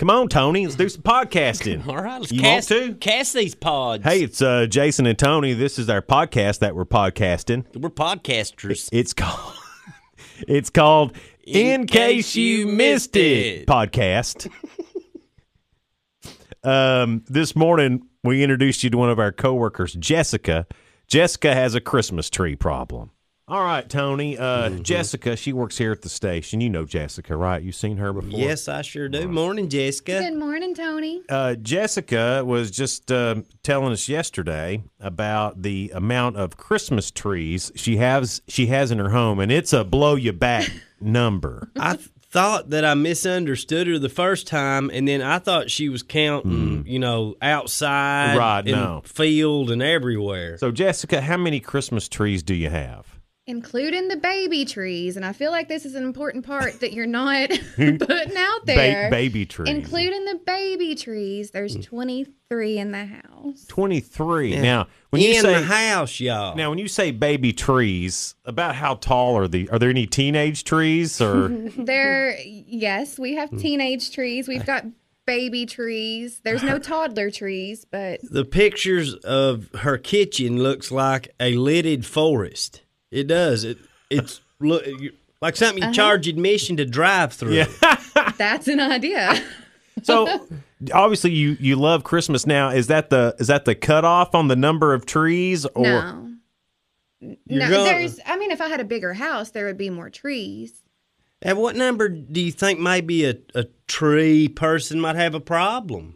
Come on, Tony. Let's do some podcasting. All right, let's You cast, want to? cast these pods. Hey, it's Jason and Tony. This is our podcast that we're podcasting. We're podcasters. It's called In Case You Missed It podcast. This morning, we introduced you to one of our coworkers, Jessica. Jessica has a Christmas tree problem. All right, Tony. Jessica, she works here at the station. You know Jessica, right? You've seen her before? Yes, I sure do. Morning, Jessica. Good morning, Tony. Jessica was just telling us yesterday about the amount of Christmas trees she has in her home, and it's a blow-you-back number. I thought that I misunderstood her the first time, and then I thought she was counting, outside, Right, in no. field and everywhere. So, Jessica, how many Christmas trees do you have? Including the baby trees, and I feel like this is an important part that you're not putting out there. Baby trees. Including the baby trees, there's 23 in the house. 23. Yeah. Now, when you in say the house, y'all. Now, when you say baby trees, about how tall are they? Are there any teenage trees or? Yes, we have teenage trees. We've got baby trees. There's no toddler trees, but The pictures of her kitchen looks like a lidded forest. It does. It's like something you charge admission to drive through. Yeah. that's an idea. So, obviously, you love Christmas. Now, is that the cutoff on the number of trees? Or No. You're No, going- if I had a bigger house, there would be more trees. At what number do you think maybe a tree person might have a problem?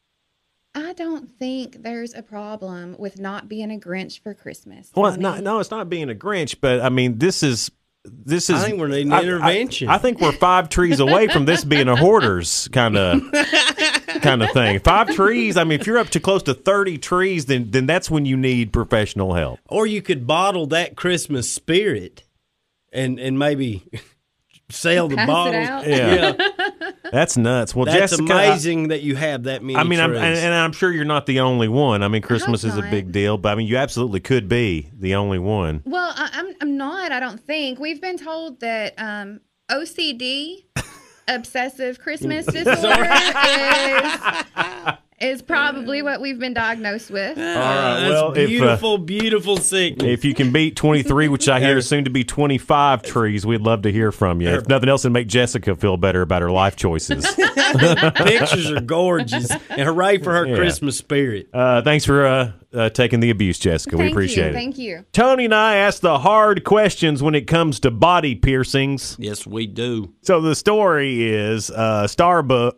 I don't think there's a problem with not being a Grinch for Christmas. Well, Tony. no, it's not being a Grinch, but I mean, this is. I think we're needing intervention. I think we're 5 trees away from this being a hoarder's kind of thing. 5 trees. I mean, if you're up to close to 30 trees, then that's when you need professional help. Or you could bottle that Christmas spirit and maybe sell the Pass it bottles. out. Yeah. That's nuts. Well, That's Jessica, amazing that you have that many I mean, trees. I'm sure you're not the only one. I mean, Christmas is a not. big deal, but I mean, you absolutely could be the only one. Well, I'm not. I don't think we've been told that OCD, obsessive Christmas disorder, is probably what we've been diagnosed with. All right. Well, That's beautiful sickness. if you can beat 23, which I hear is soon to be 25 trees, we'd love to hear from you. If nothing else, it'd make Jessica feel better about her life choices. Pictures are gorgeous, and hooray for her Yeah. Christmas spirit. Thanks for taking the abuse, Jessica. We appreciate it. Thank you. Tony and I ask the hard questions when it comes to body piercings. Yes, we do. So the story is Starbucks.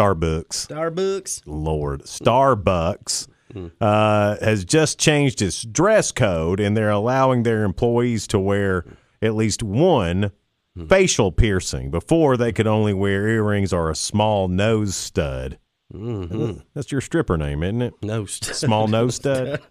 Lord, Starbucks has just changed its dress code, and they're allowing their employees to wear at least one facial piercing. Before, they could only wear earrings or a small nose stud. Mm-hmm. That's your stripper name, isn't it? No, Small nose stud.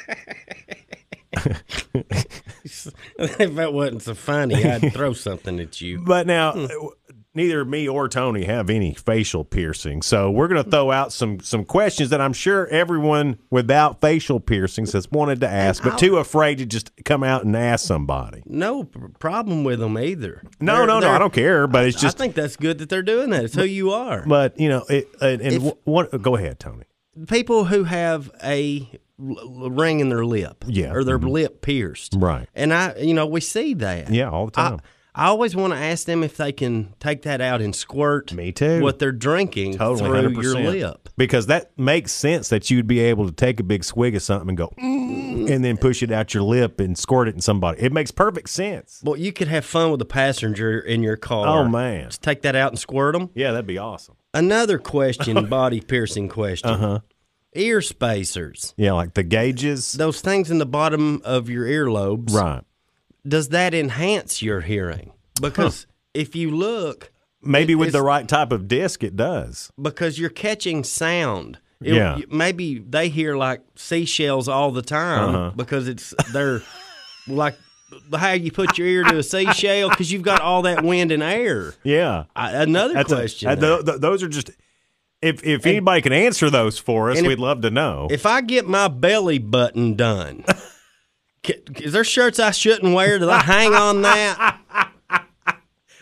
if that wasn't so funny, I'd throw something at you. But now, neither me or Tony have any facial piercings, so we're going to throw out some questions that I'm sure everyone without facial piercings has wanted to ask, but too afraid to just come out and ask somebody. No problem with them either. No, I don't care, but it's just. I think that's good that they're doing that. It's who you are. But go ahead, Tony. People who have a ring in their lip, Yeah. or their lip pierced, Right. And we see that, Yeah, all the time. I always want to ask them if they can take that out and squirt. Me too. What they're drinking Totally, through 100%. your lip. Because that makes sense that you'd be able to take a big swig of something and go, and then push it out your lip and squirt it in somebody. It makes perfect sense. Well, you could have fun with a passenger in your car. Oh, man. Just take that out and squirt them. Yeah, that'd be awesome. Another question, body piercing question. Ear spacers. Yeah, like the gauges. Those things in the bottom of your earlobes. Right. Does that enhance your hearing? Because if you look, Maybe with it's- the right type of disc, it does. because you're catching sound. Yeah. Maybe they hear like seashells all the time because they're like how you put your ear to a seashell because you've got all that wind and air. Yeah. Another question. Those are just, if anybody can answer those for us, we'd love to know. If I get my belly button done, is there shirts I shouldn't wear? Do I hang on that?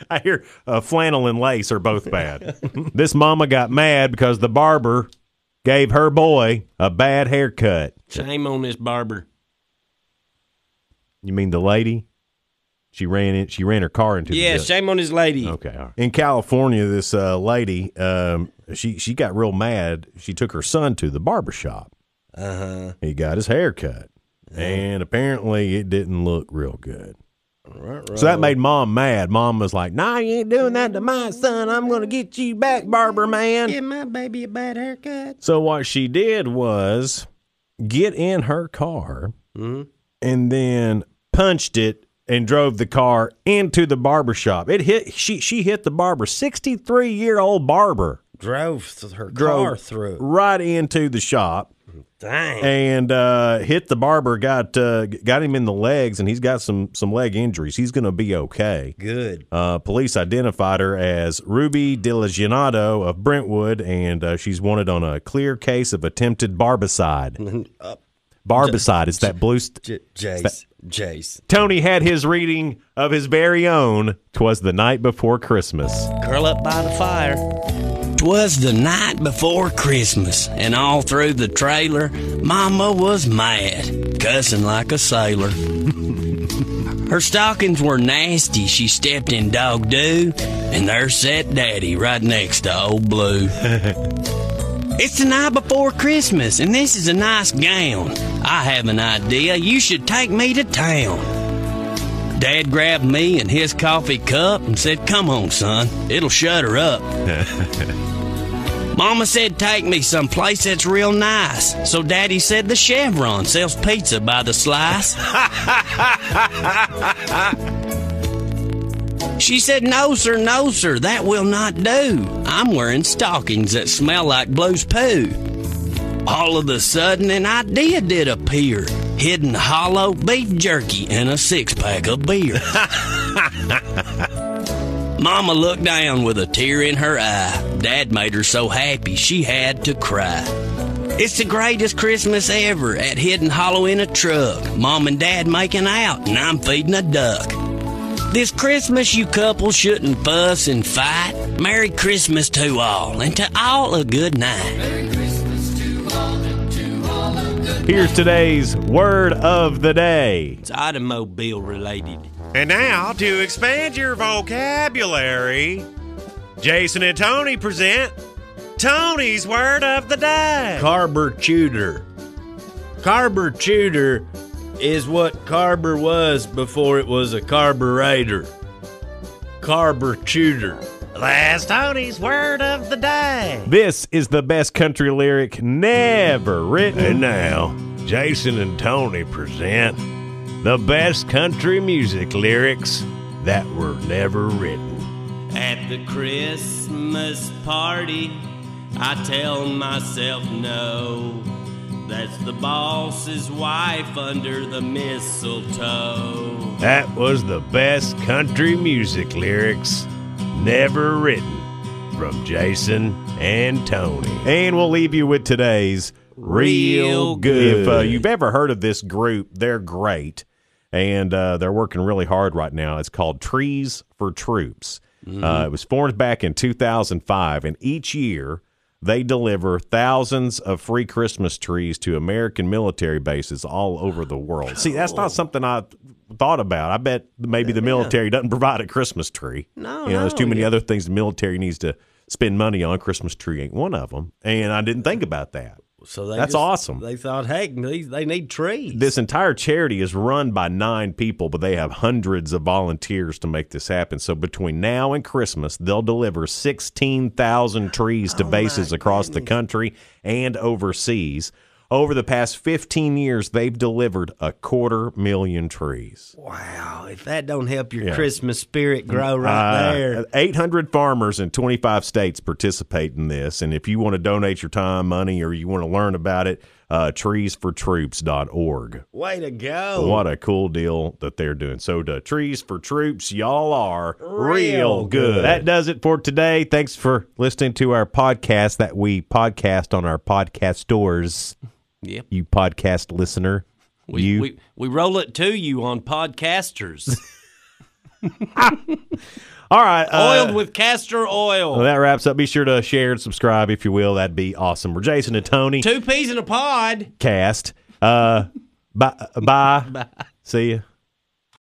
I hear flannel and lace are both bad. This mama got mad because the barber gave her boy a bad haircut. Shame on this barber. You mean the lady? She ran her car into Yeah, the shame on his lady. Okay. All right. In California, this lady, she got real mad. She took her son to the barber shop. Uh-huh. He got his hair cut, and apparently it didn't look real good. Right. So that made Mom mad. Mom was like, "Nah, you ain't doing that to my son. I'm going to get you back, barber man." Give my baby a bad haircut. So what she did was get in her car and then punched it and drove the car into the barber shop. She hit the barber, 63-year-old barber. Drove her car through. Right into the shop. Dang. And hit the barber, got him in the legs, and he's got some leg injuries. He's going to be okay. Good. Police identified her as Ruby DiLegianato of Brentwood, and she's wanted on a clear case of attempted barbicide. Barbicide is that blue... Jace. Tony had his reading of his very own 'Twas the Night Before Christmas. Curl up by the fire. 'Twas the night before Christmas, and all through the trailer, Mama was mad, cussing like a sailor. Her stockings were nasty, she stepped in dog doo, and there sat Daddy right next to old Blue. It's the night before Christmas, and this is a nice gown. I have an idea, you should take me to town. Dad grabbed me and his coffee cup and said, "Come on, son, it'll shut her up." Mama said, "Take me someplace that's real nice." So Daddy said, "The Chevron sells pizza by the slice." She said, no, sir, that will not do. I'm wearing stockings that smell like Blue's poo." All of a sudden, an idea did appear. Hidden hollow beef jerky and a 6-pack of beer. Mama looked down with a tear in her eye. Dad made her so happy she had to cry. It's the greatest Christmas ever at Hidden Hollow in a truck. Mom and Dad making out, and I'm feeding a duck. This Christmas, you couple shouldn't fuss and fight. Merry Christmas to all, and to all a good night. Merry Christmas to all, and to all a good night. Here's today's word of the day. It's automobile related. And now, to expand your vocabulary, Jason and Tony present Tony's word of the day. Carburetor. Carburetor is what carber was before it was a carburetor. Carburetor. That's Tony's word of the day. This is the best country lyric never written. And now, Jason and Tony present the best country music lyrics that were never written. At the Christmas party, I tell myself no. That's the boss's wife under the mistletoe. That was the best country music lyrics never written from Jason and Tony. And we'll leave you with today's Real Good. If you've ever heard of this group, they're great. And they're working really hard right now. It's called Trees for Troops. It was formed back in 2005, and each year they deliver thousands of free Christmas trees to American military bases all over the world. See, that's not something I thought about. I bet maybe the military doesn't provide a Christmas tree. No, there's too many other things the military needs to spend money on. Christmas tree ain't one of them, and I didn't think about that. So that's awesome. They thought, hey, they need trees. This entire charity is run by 9 people, but they have hundreds of volunteers to make this happen. So between now and Christmas, they'll deliver 16,000 trees to bases across the country and overseas. Over the past 15 years, they've delivered 250,000 trees. Wow. If that don't help your Christmas spirit grow right there. 800 farmers in 25 states participate in this. And if you want to donate your time, money, or you want to learn about it, treesfortroops.org. Way to go. What a cool deal that they're doing. So to Trees for Troops, y'all are real good. That does it for today. Thanks for listening to our podcast that we podcast on our podcast stores. Yep. You podcast listener. We roll it to you on podcasters. All right. Oiled with castor oil. Well, that wraps up. Be sure to share and subscribe if you will. That'd be awesome. We're Jason and Tony. 2 peas in a pod. Cast. Bye. See ya.